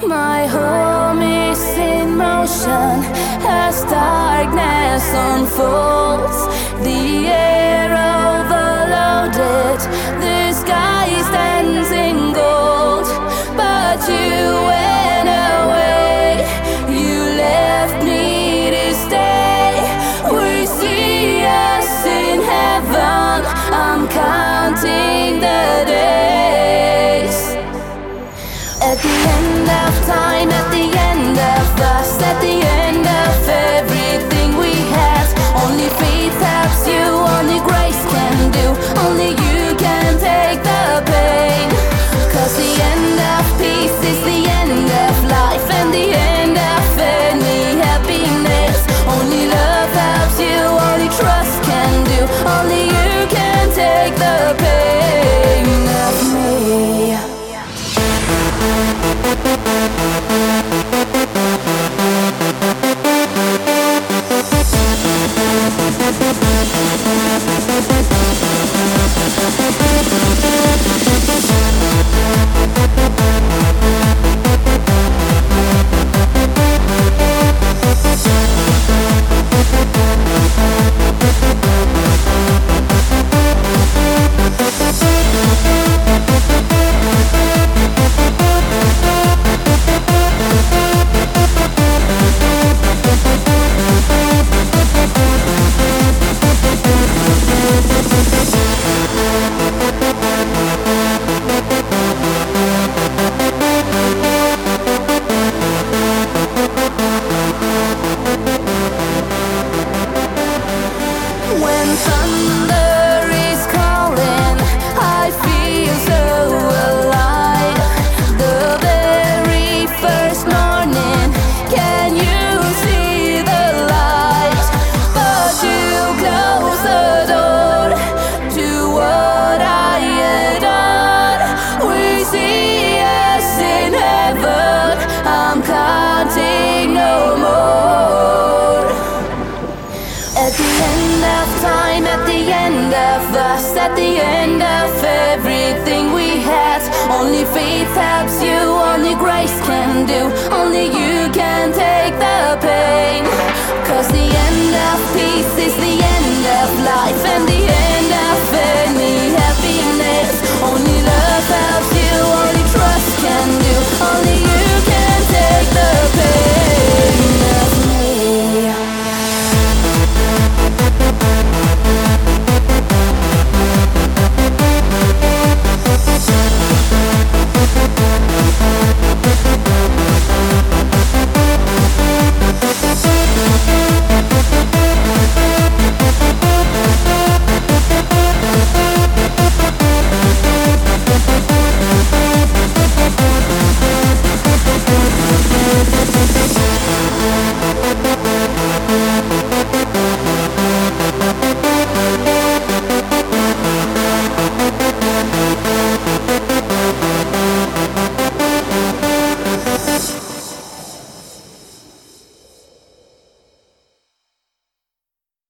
My home is in motion as darkness unfolds. The air overloaded, the sky stands in gold. But you went away, you left me to stay. We see us in heaven, I'm counting the days. At the end of time, at the end of us, at the end of everything we had, only faith helps you, only grace can do, only you can take the pain. Cause the end of peace is the end of life, and the end of any happiness. Only love helps you, only trust can do, only you can take the pain of me. When thunder is calling, I feel so alive. The very first morning, can you see the light? But you close the door to what I adore. We see us in heaven, I'm counting no more. At the end of time, at the end of us, at the end of everything we had, only faith helps you, only grace can do, only you